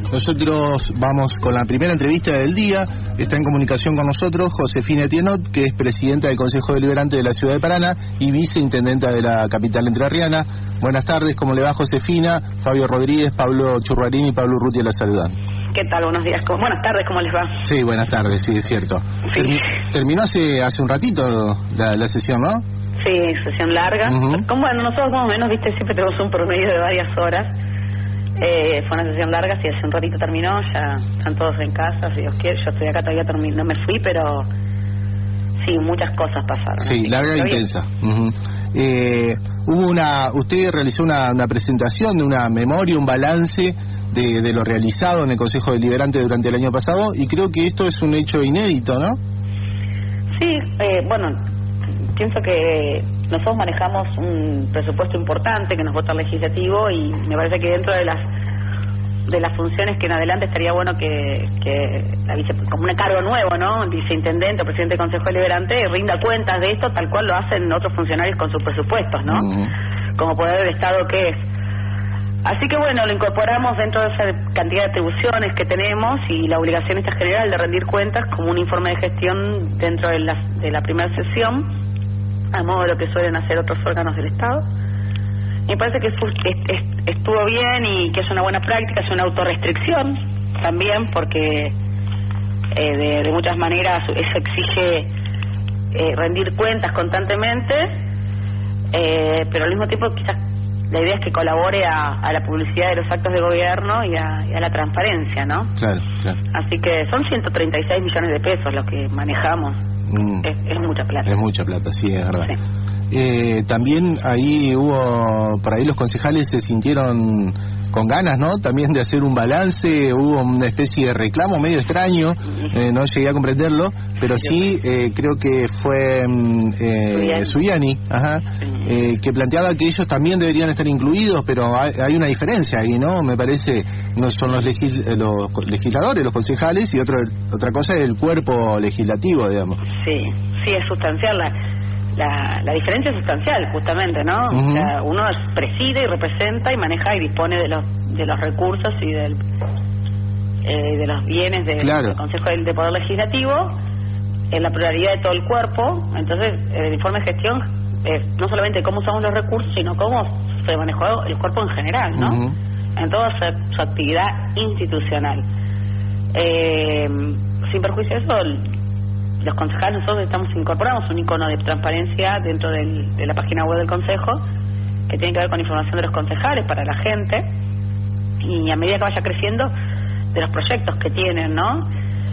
Nosotros vamos con la primera entrevista del día. Está en comunicación con nosotros Josefina Etienot, que es presidenta del Consejo Deliberante de la Ciudad de Paraná y viceintendenta de la capital entrerriana. Buenas tardes, ¿cómo le va, Josefina? Fabio Rodríguez, Pablo Churruarín y Pablo Urrutia la saludan. ¿Qué tal? Buenos días. Buenas tardes, ¿cómo les va? Sí, buenas tardes, sí, es cierto. Sí. Terminó hace un ratito la sesión, ¿no? Sí, sesión larga. Bueno, nosotros más o menos, viste, siempre tenemos un promedio de varias horas. Fue una sesión larga, sí, hace un ratito terminó, ya están todos en casa, si Dios quiere. Yo estoy acá todavía, no me fui, pero sí, muchas cosas pasaron. Sí, larga e intensa. Usted realizó una presentación de una memoria, un balance de lo realizado en el Consejo Deliberante durante el año pasado, y creo que esto es un hecho inédito, ¿no? Sí, bueno, pienso que nosotros manejamos un presupuesto importante que nos vota el legislativo, y me parece que dentro de las funciones que en adelante estaría bueno que como un cargo nuevo, ¿no? El viceintendente o presidente del Consejo Deliberante rinda cuentas de esto tal cual lo hacen otros funcionarios con sus presupuestos, ¿no? Como poder del Estado que es. Así que bueno, lo incorporamos dentro de esa cantidad de atribuciones que tenemos, y la obligación esta general de rendir cuentas como un informe de gestión dentro de la primera sesión, a modo de lo que suelen hacer otros órganos del Estado. Me parece que estuvo bien y que es una buena práctica, es una autorrestricción también, porque de muchas maneras eso exige rendir cuentas constantemente, pero al mismo tiempo quizás la idea es que colabore a la publicidad de los actos de gobierno y a la transparencia, ¿no? Claro, claro. Así que son 136 millones de pesos los que manejamos. Es mucha plata. Es mucha plata, sí, es verdad. Sí. También ahí por ahí los concejales se sintieron con ganas, ¿no? También de hacer un balance, hubo una especie de reclamo medio extraño, no llegué a comprenderlo, pero sí creo que fue Zuliani, que planteaba que ellos también deberían estar incluidos, pero hay una diferencia ahí, ¿no? Me parece, no son los legisladores, los concejales, y otra cosa es el cuerpo legislativo, digamos. Sí, es sustancial. La diferencia es sustancial, justamente, ¿no? O sea, uno preside y representa y maneja y dispone de los recursos y de los bienes del Consejo de Poder Legislativo, en la pluralidad de todo el cuerpo. Entonces, el informe de gestión es no solamente cómo usamos los recursos, sino cómo se manejó el cuerpo en general, ¿no? En toda su actividad institucional. Sin perjuicio de eso, los concejales, nosotros incorporamos un icono de transparencia dentro de la página web del Consejo, que tiene que ver con información de los concejales para la gente, y a medida que vaya creciendo, de los proyectos que tienen, ¿no?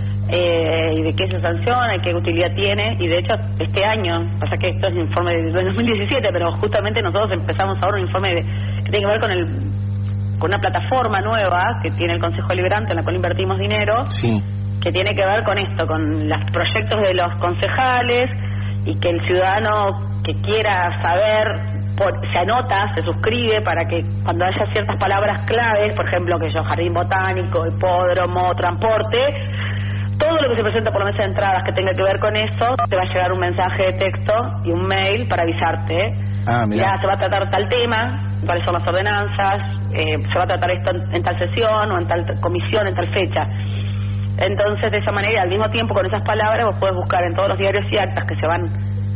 Y de qué se sanciona y qué utilidad tiene. Y de hecho, este año, pasa que esto es un informe de 2017, pero justamente nosotros empezamos ahora un informe que tiene que ver con una plataforma nueva que tiene el Consejo Deliberante, en la cual invertimos dinero. Sí. Que tiene que ver con esto, con los proyectos de los concejales, y que el ciudadano que quiera saber se anota, se suscribe, para que cuando haya ciertas palabras claves, por ejemplo, que yo, jardín botánico, hipódromo, transporte, todo lo que se presenta por la mesa de entradas que tenga que ver con eso, te va a llegar un mensaje de texto y un mail para avisarte. Ya se va a tratar tal tema, cuáles son las ordenanzas, se va a tratar esto en tal sesión o en tal comisión, en tal fecha. Entonces, de esa manera, al mismo tiempo, con esas palabras, vos podés buscar en todos los diarios y actas que se van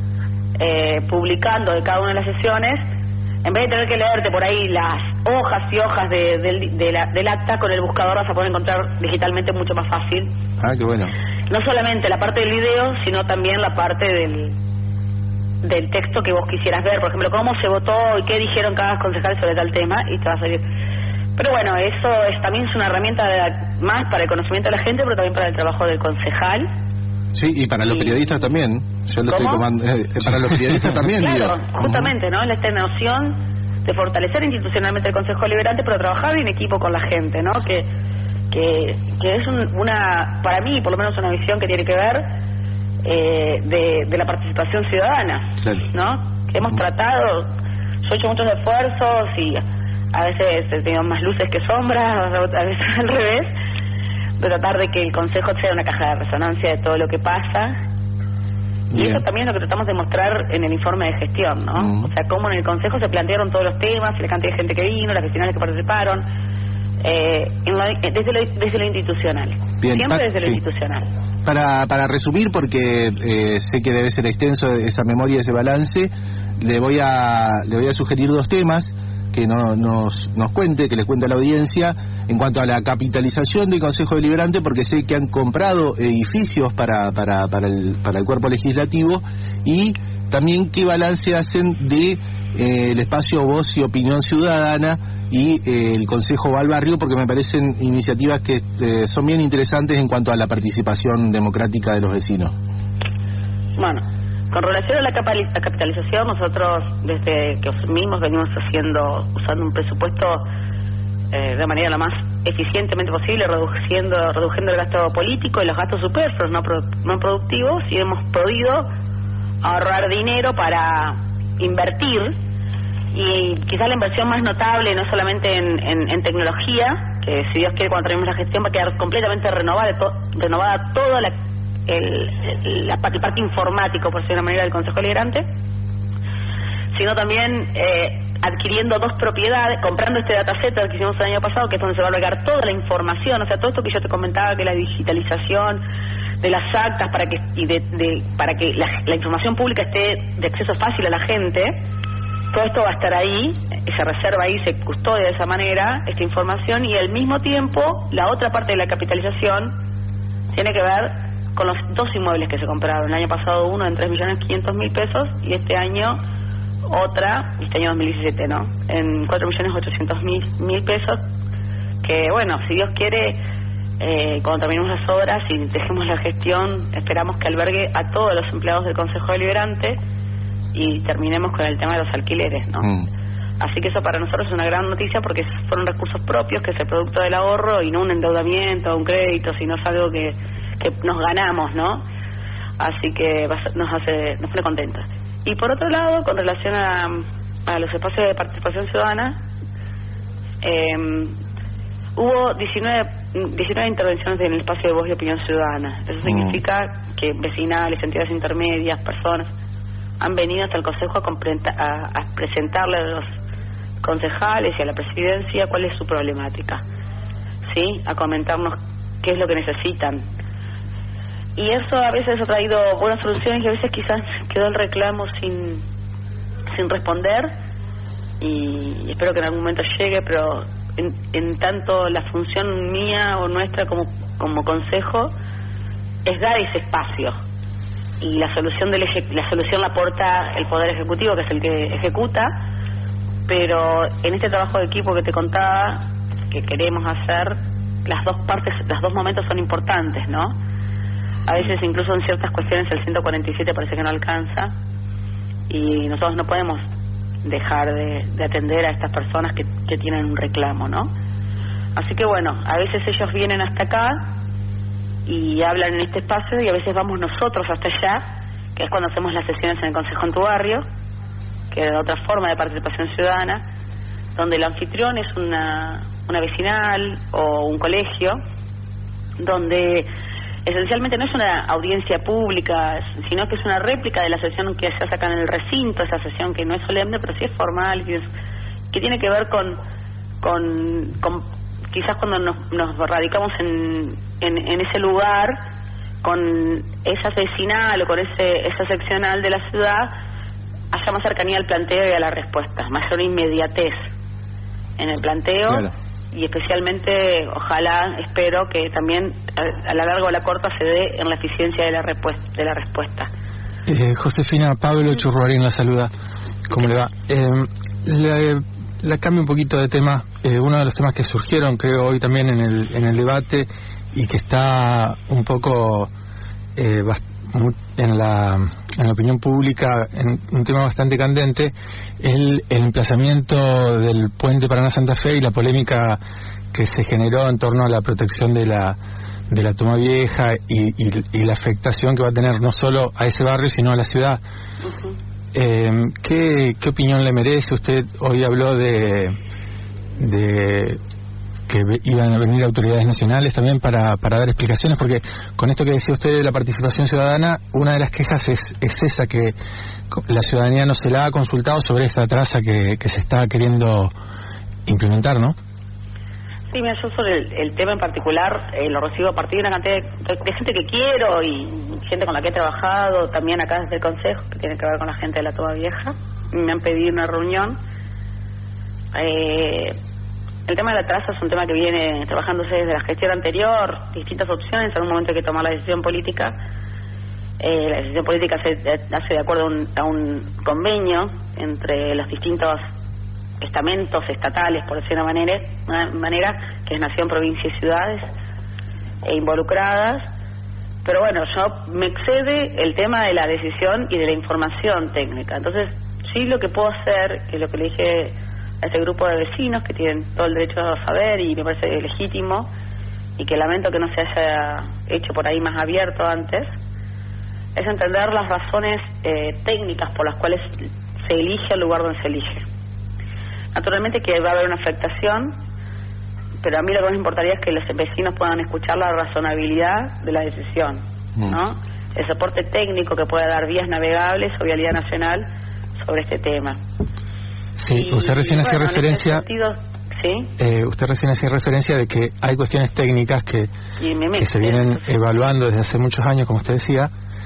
publicando de cada una de las sesiones, en vez de tener que leerte por ahí las hojas y hojas del acta, con el buscador vas a poder encontrar digitalmente mucho más fácil. Qué bueno. No solamente la parte del video, sino también la parte del texto que vos quisieras ver. Por ejemplo, cómo se votó y qué dijeron cada concejal sobre tal tema, y te va a salir. Pero bueno, eso también es una herramienta más para el conocimiento de la gente, pero también para el trabajo del concejal. Sí, y para los periodistas también. Yo lo estoy tomando. Para los periodistas también, claro, justamente, ¿no? Esta noción de fortalecer institucionalmente el Consejo Deliberante, pero trabajar en equipo con la gente, ¿no? Que es para mí, por lo menos, una visión que tiene que ver de la participación ciudadana, ¿no? Que hemos tratado, yo he hecho muchos esfuerzos y a veces he tenido más luces que sombras, a veces al revés, de tratar de que el Consejo sea una caja de resonancia de todo lo que pasa. Y eso también es lo que tratamos de mostrar en el informe de gestión, ¿no? O sea, cómo en el Consejo se plantearon todos los temas, y la cantidad de gente que vino, las vecinales que participaron, desde lo institucional. Bien, siempre desde sí. lo institucional. Para resumir, porque sé que debe ser extenso esa memoria, ese balance, le voy a sugerir 2 temas que nos cuente, que le cuente a la audiencia en cuanto a la capitalización del Consejo Deliberante, porque sé que han comprado edificios para el cuerpo legislativo, y también qué balance hacen de el espacio Voz y Opinión Ciudadana y el Consejo Va al Barrio, porque me parecen iniciativas que son bien interesantes en cuanto a la participación democrática de los vecinos. Bueno, con relación a la capitalización, nosotros desde que mismos venimos usando un presupuesto de manera lo más eficientemente posible, reduciendo el gasto político y los gastos superfluos no productivos, y hemos podido ahorrar dinero para invertir. Y quizás la inversión más notable, no solamente en tecnología, que si Dios quiere cuando terminemos la gestión va a quedar completamente renovada toda la parte informática, por decirlo de una manera, del Consejo Deliberante, sino también adquiriendo 2 propiedades, comprando este dataset que hicimos el año pasado, que es donde se va a agregar toda la información, o sea, todo esto que yo te comentaba, que la digitalización de las actas para que la información pública esté de acceso fácil a la gente. Todo esto va a estar ahí, se reserva ahí, se custodia de esa manera esta información, y al mismo tiempo la otra parte de la capitalización tiene que ver con los 2 inmuebles que se compraron. El año pasado uno en 3.500.000 pesos y este año otra, este año 2017, ¿no? En 4.800.000 pesos, que bueno, si Dios quiere, cuando terminemos las obras y dejemos la gestión, esperamos que albergue a todos los empleados del Consejo Deliberante y terminemos con el tema de los alquileres, ¿no? Así que eso para nosotros es una gran noticia, porque fueron recursos propios, que es el producto del ahorro y no un endeudamiento, un crédito, sino es algo que nos ganamos, ¿no? Así que nos pone contentos. Y por otro lado, con relación a los espacios de participación ciudadana, hubo 19 intervenciones en el espacio de Voz y Opinión Ciudadana. Eso significa que vecinales, entidades intermedias, personas han venido hasta el Consejo a presentarle a los concejales y a la presidencia cuál es su problemática, ¿sí? A comentarnos qué es lo que necesitan. Y eso a veces ha traído buenas soluciones, y a veces quizás quedó el reclamo sin responder, y espero que en algún momento llegue, pero en tanto la función mía o nuestra como consejo es dar ese espacio. Y la solución la aporta el Poder Ejecutivo, que es el que ejecuta, pero en este trabajo de equipo que te contaba, que queremos hacer, las 2 partes, los 2 momentos son importantes, ¿no? A veces incluso en ciertas cuestiones el 147 parece que no alcanza, y nosotros no podemos dejar de atender a estas personas que tienen un reclamo, ¿no? Así que bueno, a veces ellos vienen hasta acá y hablan en este espacio, y a veces vamos nosotros hasta allá, que es cuando hacemos las sesiones en el Consejo en tu Barrio, que es otra forma de participación ciudadana, donde el anfitrión es una vecinal o un colegio, donde esencialmente no es una audiencia pública, sino que es una réplica de la sesión que se hace acá en el recinto, esa sesión que no es solemne, pero sí es formal, que tiene que ver con quizás cuando nos radicamos en ese lugar, con esa vecinal o con esa seccional de la ciudad, haya más cercanía al planteo y a la respuesta, mayor inmediatez en el planteo. Claro. Y especialmente, ojalá, espero que también a la larga o a la corta se dé en la eficiencia de la respuesta. Josefina, Pablo Churruarín la saluda. ¿Cómo le va? La cambio un poquito de tema. Uno de los temas que surgieron, creo, hoy también en el debate, y que está un poco en la opinión pública, un tema bastante candente, el emplazamiento del puente Paraná-Santa Fe y la polémica que se generó en torno a la protección de la Toma Vieja y la afectación que va a tener no solo a ese barrio sino a la ciudad. Uh-huh. ¿Qué opinión le merece? Usted hoy habló de que iban a venir autoridades nacionales también para dar explicaciones, porque con esto que decía usted de la participación ciudadana, una de las quejas es esa, que la ciudadanía no se la ha consultado sobre esta traza que se está queriendo implementar, ¿no? Sí, mira, yo sobre el tema en particular lo recibo a partir de una cantidad de gente que quiero y gente con la que he trabajado, también acá desde el Consejo, que tiene que ver con la gente de la Toba Vieja. Me han pedido una reunión. El tema de la traza es un tema que viene trabajándose desde la gestión anterior, distintas opciones, en un momento hay que tomar la decisión política. La decisión política se hace de acuerdo a un convenio entre los distintos estamentos estatales, por decir una manera, que es nación, provincia y ciudades involucradas. Pero bueno, yo me excede el tema de la decisión y de la información técnica. Entonces, sí, lo que puedo hacer, que es lo que le dije a ese grupo de vecinos que tienen todo el derecho a saber y me parece legítimo, y que lamento que no se haya hecho por ahí más abierto antes, es entender las razones técnicas por las cuales se elige el lugar donde se elige. Naturalmente que va a haber una afectación, pero a mí lo que más importaría es que los vecinos puedan escuchar la razonabilidad de la decisión, ¿no? El soporte técnico que pueda dar vías navegables o vialidad nacional sobre este tema. Sí, usted recién hacía referencia. ¿Sí? Usted recién hacía referencia de que hay cuestiones técnicas que se vienen evaluando desde hace muchos años, como usted decía,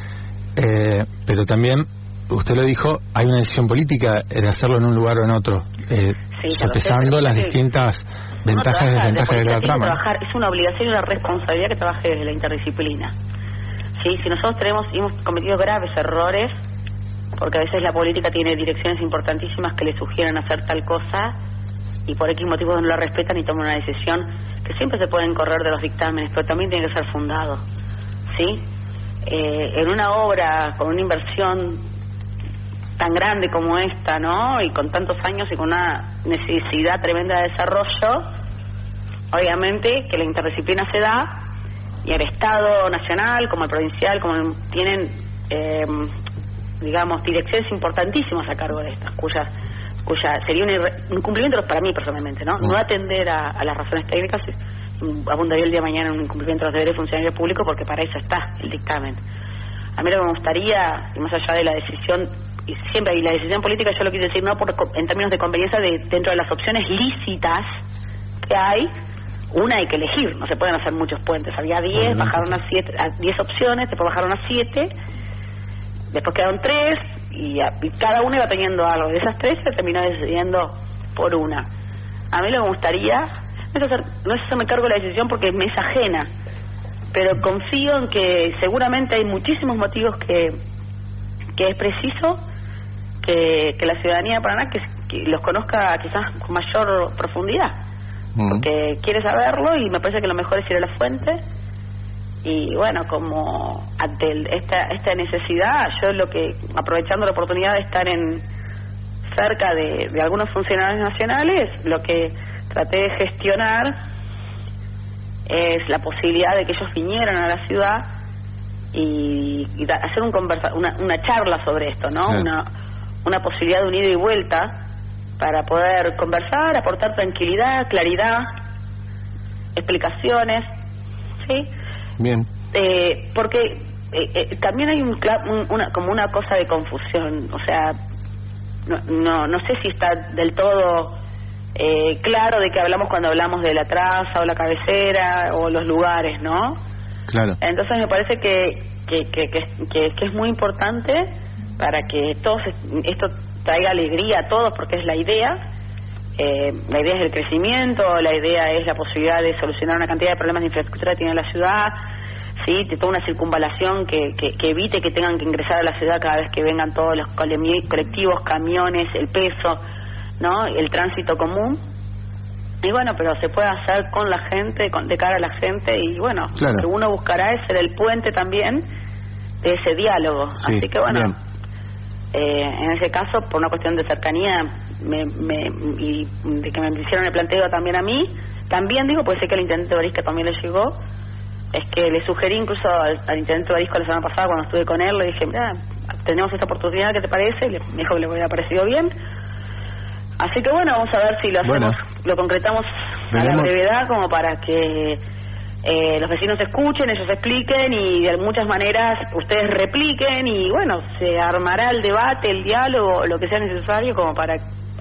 pero también, usted lo dijo, hay una decisión política de hacerlo en un lugar o en otro, sopesando las distintas ventajas y desventajas de la trama. Es una obligación y una responsabilidad que trabaje desde la interdisciplina. ¿Sí? Si nosotros hemos cometido graves errores, porque a veces la política tiene direcciones importantísimas que le sugieren hacer tal cosa y por X motivos no la respetan y toman una decisión que siempre se pueden correr de los dictámenes, pero también tiene que ser fundado, ¿sí? En una obra con una inversión tan grande como esta, ¿no? Y con tantos años y con una necesidad tremenda de desarrollo, obviamente que la interdisciplina se da y el Estado nacional como el provincial como tienen digamos direcciones importantísimas a cargo de estas, cuya sería un incumplimiento para mí personalmente, ¿no? No atender a las razones técnicas abundaría el día de mañana en un incumplimiento de los deberes de funcionario público, porque para eso está el dictamen. A mí lo que me gustaría, y más allá de la decisión, y siempre, y la decisión política yo lo quise decir no en términos de conveniencia, dentro de las opciones lícitas que hay, una hay que elegir, no se pueden hacer muchos puentes. Había 10, bajaron a 10 opciones, después bajaron a 7, después quedaron 3, y cada uno iba teniendo algo. De esas 3 se terminó decidiendo por una. A mí lo que me gustaría no es hacerme cargo de la decisión porque me es ajena, pero confío en que seguramente hay muchísimos motivos que es preciso que la ciudadanía de Paraná que los conozca quizás con mayor profundidad, porque quiere saberlo, y me parece que lo mejor es ir a la fuente. Y bueno, como ante esta necesidad, yo aprovechando la oportunidad de estar cerca de algunos funcionarios nacionales, lo que traté de gestionar es la posibilidad de que ellos vinieran a la ciudad y hacer una charla sobre esto, ¿no? Una posibilidad de un ida y vuelta para poder conversar, aportar tranquilidad, claridad, explicaciones, ¿sí? Bien. Porque también hay como una cosa de confusión, o sea, no sé si está del todo claro de qué hablamos cuando hablamos de la traza o la cabecera o los lugares, ¿no? Claro. Entonces me parece que es muy importante para que esto traiga alegría a todos, porque es la idea. La idea es el crecimiento, la idea es la posibilidad de solucionar una cantidad de problemas de infraestructura que tiene la ciudad, sí, de toda una circunvalación que evite que tengan que ingresar a la ciudad cada vez que vengan todos los colectivos, camiones, el peso, ¿no? El tránsito común. Y bueno, pero se puede hacer con la gente, de cara a la gente, y bueno, claro, lo que uno buscará es ser el puente también de ese diálogo. Sí, así que bueno, en ese caso, por una cuestión de cercanía y de que me hicieron el planteo también a mí, también digo, puede ser que al intendente Barisca también le llegó, es que le sugerí incluso al intendente Barisca la semana pasada cuando estuve con él, le dije, mira, tenemos esta oportunidad, ¿qué te parece? Y me dijo que le había parecido bien. Así que bueno, vamos a ver si lo hacemos, lo concretamos a la brevedad, como para que los vecinos escuchen, ellos expliquen, y de muchas maneras ustedes repliquen, y bueno, se armará el debate, el diálogo, lo que sea necesario como para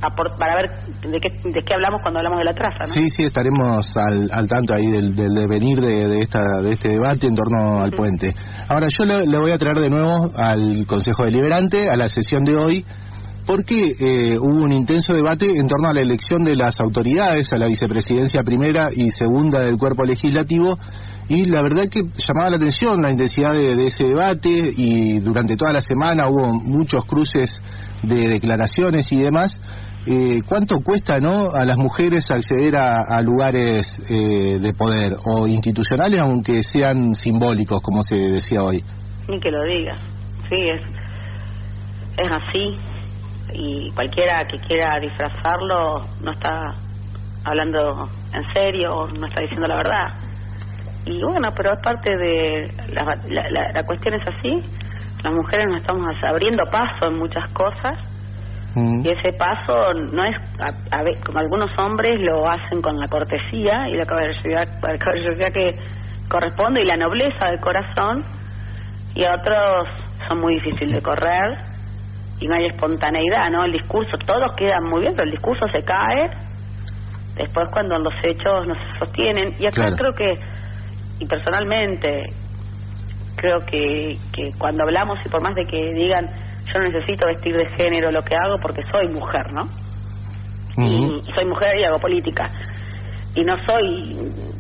para ver de qué hablamos cuando hablamos de la traza, ¿no? Sí, estaremos al tanto ahí del devenir de este debate en torno al puente. Ahora yo le voy a traer de nuevo al Consejo Deliberante, a la sesión de hoy, porque hubo un intenso debate en torno a la elección de las autoridades, a la vicepresidencia primera y segunda del cuerpo legislativo, y la verdad que llamaba la atención la intensidad de ese debate, y durante toda la semana hubo muchos cruces de declaraciones y demás. ¿Cuánto cuesta, no, a las mujeres acceder a lugares de poder o institucionales, aunque sean simbólicos, como se decía hoy? Ni que lo diga, sí, es así. Y cualquiera que quiera disfrazarlo no está hablando en serio, no está diciendo la verdad. Y bueno, pero es parte de la cuestión es así. Las mujeres nos estamos abriendo paso en muchas cosas, y ese paso no es como algunos hombres lo hacen con la cortesía y la caballerosidad que corresponde y la nobleza del corazón, y a otros son muy difíciles de correr y no hay espontaneidad, ¿no? El discurso, todos quedan muy bien, pero el discurso se cae después cuando los hechos no se sostienen. Y acá creo que, y personalmente, creo que cuando hablamos, y por más de que digan, yo no necesito vestir de género lo que hago porque soy mujer, ¿no? Y soy mujer y hago política. Y no soy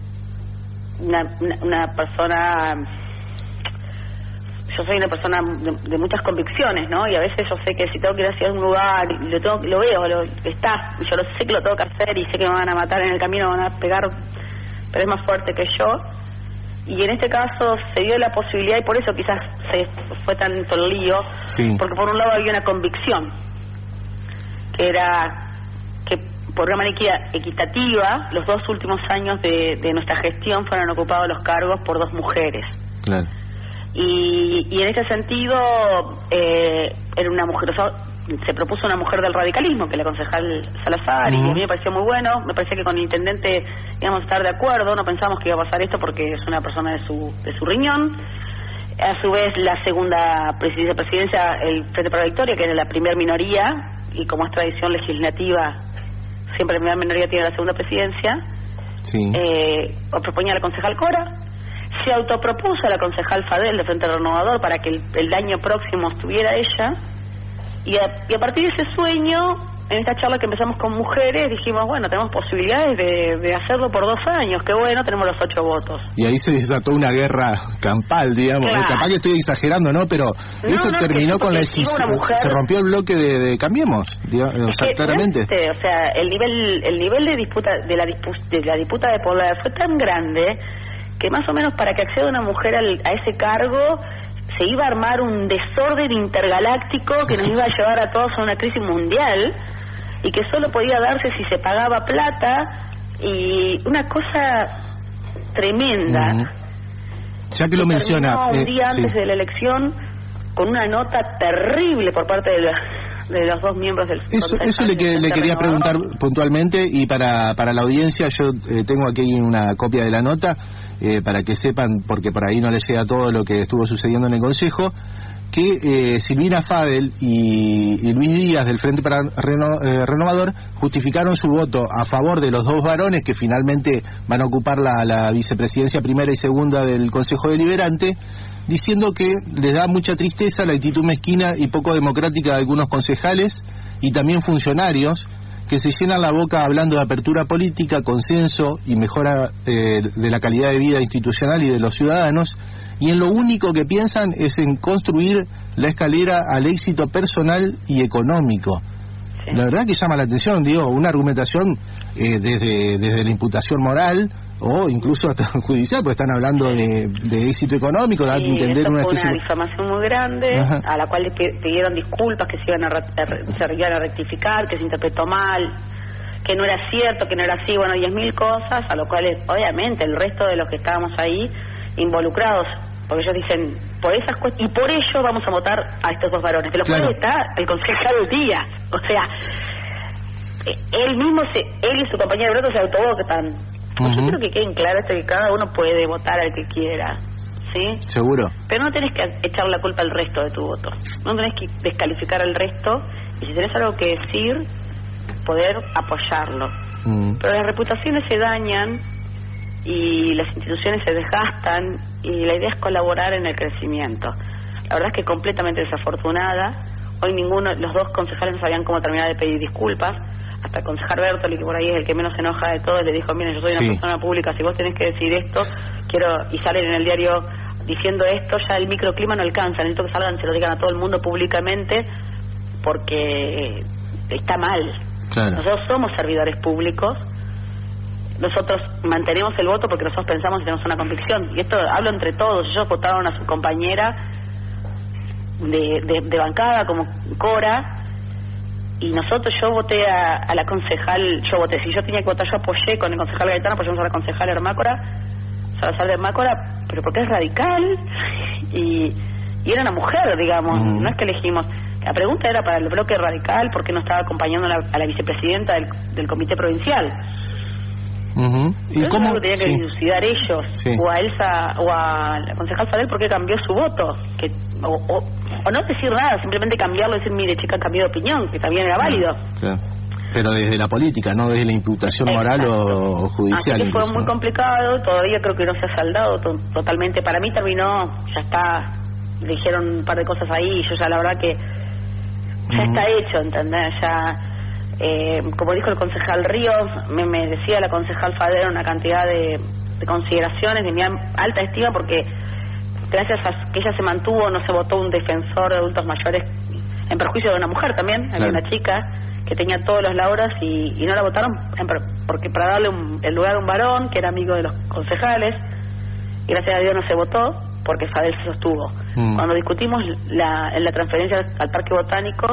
una persona... Yo soy una persona de muchas convicciones, ¿no? Y a veces yo sé que si tengo que ir hacia un lugar, lo veo, está, y yo sé que lo tengo que hacer y sé que me van a matar en el camino, me van a pegar, pero es más fuerte que yo. Y en este caso se dio la posibilidad, y por eso quizás fue tanto el lío, porque por un lado había una convicción, que era que por una manera equitativa, los 2 últimos años de nuestra gestión fueron ocupados los cargos por 2 mujeres. Claro. Y en ese sentido era una mujer, se propuso una mujer del radicalismo, que es la concejal Salazar, y a mí me pareció muy bueno. Me parece que con el intendente íbamos a estar de acuerdo, no pensamos que iba a pasar esto porque es una persona de su riñón. A su vez la segunda vicepresidencia, el Frente para la Victoria, que era la primer minoría, y como es tradición legislativa siempre la primera minoría tiene la segunda presidencia, proponía a la concejal Cora. Se autopropuso a la concejal Fadel de Frente Renovador para que el año próximo estuviera ella, y a partir de ese sueño, en esta charla que empezamos con mujeres, dijimos, bueno, tenemos posibilidades de hacerlo por 2 años, qué bueno, tenemos los 8 votos. Y ahí se desató una guerra campal, digamos. Claro. Capaz que estoy exagerando, ¿no? Pero esto terminó con la decisión, se rompió el bloque de Cambiemos, digamos, o sea, claramente. O sea, el nivel de disputa de la disputa de poder fue tan grande que más o menos para que acceda una mujer a ese cargo se iba a armar un desorden intergaláctico que nos iba a llevar a todos a una crisis mundial, y que solo podía darse si se pagaba plata, y una cosa tremenda. Ya que lo menciona, un día antes de la elección con una nota terrible por parte de los 2 miembros del Eso le quería preguntar puntualmente, y para la audiencia yo tengo aquí una copia de la nota, para que sepan, porque por ahí no les llega todo lo que estuvo sucediendo en el Consejo, que Silvina Fadel y Luis Díaz del Frente para Renovador justificaron su voto a favor de los 2 varones que finalmente van a ocupar la vicepresidencia primera y segunda del Consejo Deliberante, diciendo que les da mucha tristeza la actitud mezquina y poco democrática de algunos concejales y también funcionarios que se llenan la boca hablando de apertura política, consenso y mejora de la calidad de vida institucional y de los ciudadanos, y en lo único que piensan es en construir la escalera al éxito personal y económico. La verdad que llama la atención, digo, una argumentación desde la imputación moral o incluso hasta judicial, porque están hablando de éxito económico, de entender una especie... Fue una difamación muy grande, a la cual le pidieron disculpas, que se iban a rectificar, que se interpretó mal, que no era cierto, que no era así, bueno, 10.000 cosas, a lo cual obviamente el resto de los que estábamos ahí involucrados, porque ellos dicen, por esas cuestiones, y por ello vamos a votar a estos 2 varones, de los cuales está el concejal Díaz, o sea, él y su compañero de voto se autovotan. Yo quiero que queden claro esto, que cada uno puede votar al que quiera, ¿sí? Seguro. Pero no tenés que echar la culpa al resto de tu voto, no tenés que descalificar al resto, y si tenés algo que decir, poder apoyarlo. Pero las reputaciones se dañan y las instituciones se desgastan y la idea es colaborar en el crecimiento. La verdad es que completamente desafortunada. Hoy los dos concejales no sabían cómo terminar de pedir disculpas. Hasta el concejal Bertoli, que por ahí es el que menos se enoja de todos, le dijo: miren, yo soy una persona pública, si vos tenés que decir esto, y salen en el diario diciendo esto, ya el microclima no alcanza, necesito que salgan, se lo digan a todo el mundo públicamente, porque está mal. Claro. Nosotros somos servidores públicos, nosotros mantenemos el voto porque nosotros pensamos y tenemos una convicción, y esto hablo entre todos. Ellos votaron a su compañera de bancada como Cora, y yo voté a la concejal, si yo tenía que votar, yo apoyé con el concejal Gaetano, apoyamos a la concejal Hermácora, Salazar de Hermácora, pero porque es radical y era una mujer, digamos, no es que elegimos. La pregunta era para el bloque radical, ¿por qué no estaba acompañando a la vicepresidenta del comité provincial? ¿Y cómo tenía que dilucidar ellos? O a Elsa o a la concejal Fadel, ¿por qué cambió su voto? O no decir nada, simplemente cambiarlo y decir: mire, chica, cambió de opinión, que también era válido. Claro. Pero desde la política, no desde la imputación moral o judicial. Así que fue muy complicado, todavía creo que no se ha saldado totalmente. Para mí terminó, ya está, dijeron un par de cosas ahí y yo ya la verdad que ya está hecho, ¿entendés? Ya, como dijo el concejal Ríos, me decía la concejal Fadel una cantidad de consideraciones de mi alta estima, porque gracias a que ella se mantuvo, no se votó un defensor de adultos mayores en perjuicio de una mujer también. Había una chica que tenía todos los lauros y no la votaron porque para darle el lugar a un varón que era amigo de los concejales, y gracias a Dios no se votó porque Fadel se sostuvo. Cuando discutimos la transferencia al Parque Botánico,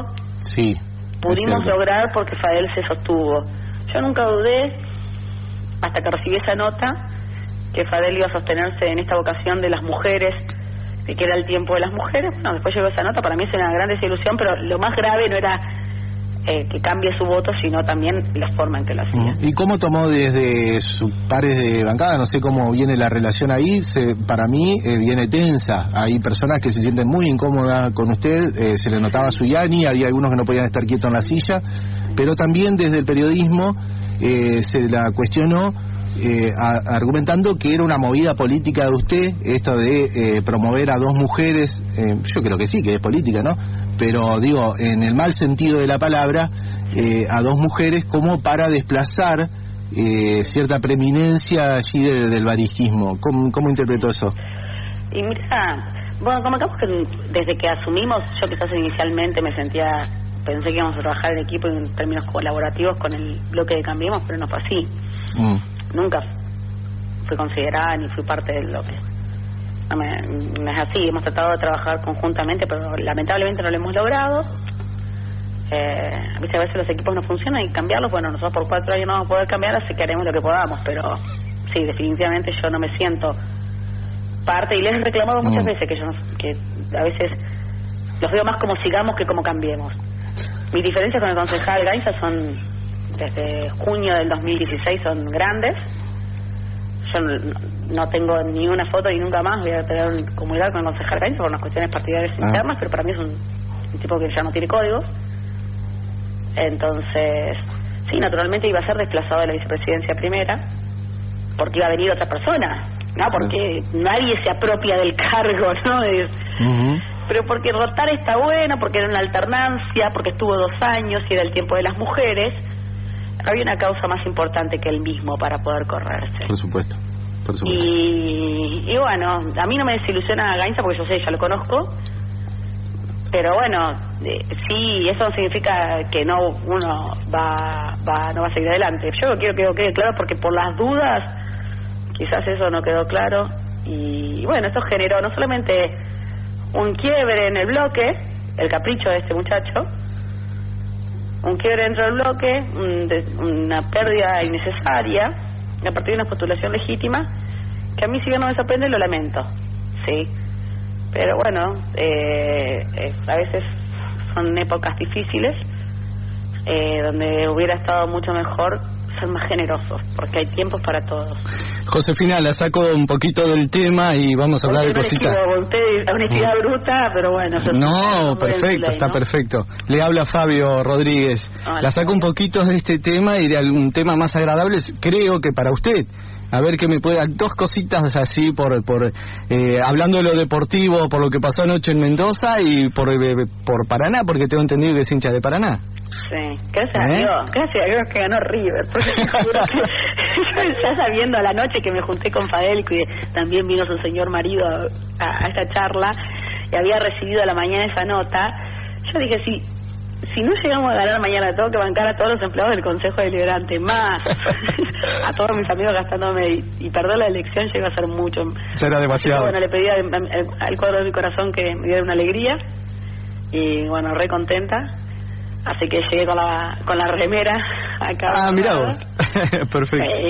pudimos lograr porque Fadel se sostuvo. Yo nunca dudé, hasta que recibí esa nota, que Fadel iba a sostenerse en esta vocación de las mujeres, de que era el tiempo de las mujeres. Bueno, después llegó esa nota, para mí es una gran desilusión, pero lo más grave no era que cambie su voto, sino también la forma en que lo hacía. ¿Y cómo tomó desde sus pares de bancada? No sé cómo viene la relación ahí. Para mí viene tensa. Hay personas que se sienten muy incómodas con usted, se le notaba su yani, había algunos que no podían estar quietos en la silla, pero también desde el periodismo se la cuestionó, argumentando que era una movida política de usted, esto de promover a dos mujeres. Yo creo que sí, que es política, ¿no? Pero digo, en el mal sentido de la palabra, a dos mujeres como para desplazar cierta preeminencia allí del barisquismo. ¿Cómo interpretó eso? Y mira, bueno, como que desde que asumimos, yo quizás inicialmente pensé que íbamos a trabajar en equipo en términos colaborativos con el bloque de Cambiemos, pero no fue así. Nunca fui considerada ni fui parte del bloque. No es así, hemos tratado de trabajar conjuntamente, pero lamentablemente no lo hemos logrado. A veces los equipos no funcionan y cambiarlos, bueno, nosotros por 4 años no vamos a poder cambiar, así que haremos lo que podamos, pero sí, definitivamente yo no me siento parte, y les he reclamado muchas veces que a veces los veo más como sigamos que como cambiemos. Mis diferencias con el concejal Gainza son, desde junio del 2016, son grandes. Yo no tengo ni una foto y nunca más voy a tener comunidad con el concejal Gainza por unas cuestiones partidarias internas, pero para mí es un tipo que ya no tiene códigos. Entonces, sí, naturalmente iba a ser desplazado de la vicepresidencia primera, porque iba a venir otra persona, ¿no? Porque nadie se apropia del cargo, ¿no? Pero porque rotar está bueno, porque era una alternancia, porque estuvo 2 años y era el tiempo de las mujeres. Había una causa más importante que él mismo para poder correrse. Por supuesto. Y bueno, a mí no me desilusiona Gainza porque yo sé, ya lo conozco. Pero bueno, sí, eso no significa que uno no va a seguir adelante. Yo quiero que quede claro, porque por las dudas quizás eso no quedó claro. Y bueno, eso generó no solamente un quiebre en el bloque, el capricho de este muchacho, un quiebre dentro del bloque, una pérdida innecesaria a partir de una postulación legítima, que a mí, si bien no me sorprende, lo lamento, sí, pero bueno, a veces son épocas difíciles, donde hubiera estado mucho mejor ser más generosos, porque hay tiempos para todos. Josefina, la saco un poquito del tema y vamos a hablar de cositas. Honestidad bruta, pero bueno. No, perfecto, está perfecto. Le habla Fabio Rodríguez. Hola, la saco un poquito de este tema y de algún tema más agradable, creo que para usted. A ver que me pueda, dos cositas así por hablando de lo deportivo, por lo que pasó anoche en Mendoza y por Paraná, porque tengo entendido que es hincha de Paraná. Sí, gracias a Dios que ganó River, porque seguro que ya sabiendo a la noche que me junté con Fadelco y también vino su señor marido a esta charla y había recibido a la mañana esa nota, yo dije, si no llegamos a ganar mañana, tengo que bancar a todos los empleados del Consejo Deliberante, más a todos mis amigos gastándome y perder la elección llegó a ser mucho. Ya era demasiado. Bueno, le pedí al cuadro de mi corazón que me diera una alegría y bueno, re contenta. Así que llegué con la remera acá. Ah, mirá vos. Perfecto.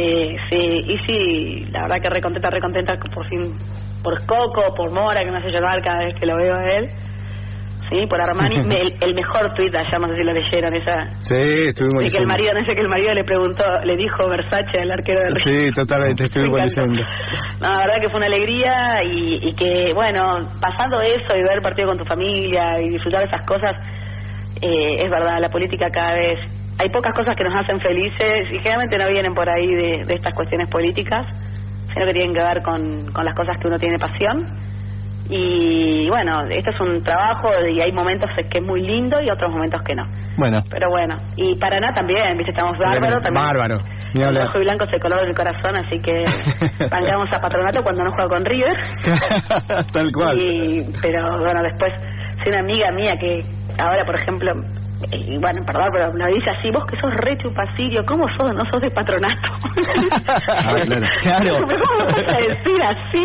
Sí, la verdad que re contenta por fin, por Coco, por Mora, que me hace llorar cada vez que lo veo a él. Sí, por Armani, el mejor tuit allá, no sé si lo leyeron, esa. Sí, estuvimos leyendo. Que el marido le dijo Versace al arquero del Río. Sí, totalmente, estuvimos leyendo. No, la verdad que fue una alegría y que, bueno, pasando eso y ver el partido con tu familia y disfrutar de esas cosas, es verdad, la política cada vez... Hay pocas cosas que nos hacen felices y generalmente no vienen por ahí de estas cuestiones políticas, sino que tienen que ver con las cosas que uno tiene pasión. Y bueno, esto es un trabajo y hay momentos que es muy lindo y otros momentos que no. Bueno. Pero bueno, y Paraná también, ¿viste? Estamos bárbaros. Bárbaro. El rojo y blanco es el color del corazón, así que bancamos a Patronato cuando no juega con River. Tal cual. Pero bueno, después, si una amiga mía que ahora, por ejemplo... bueno, perdón, pero me dice así, vos que sos re chupacirio, ¿cómo sos? No sos de Patronato. Claro. ¿Cómo vas a decir así?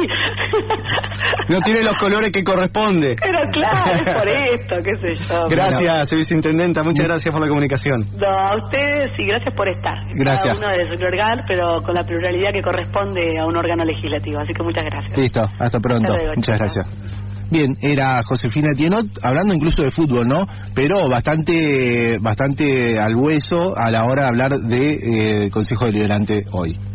No tiene los colores que corresponde. Pero claro, es por esto, qué sé yo. Gracias, viceintendenta, muchas gracias por la comunicación. No, a ustedes y gracias por estar. Gracias. Cada uno de su lugar, pero con la pluralidad que corresponde a un órgano legislativo, así que muchas gracias. Listo, hasta pronto. Hasta luego, muchas chao. gracias. Bien, era Josefina Tienot, hablando incluso de fútbol, ¿no? Pero bastante al hueso a la hora de hablar de Consejo Deliberante hoy.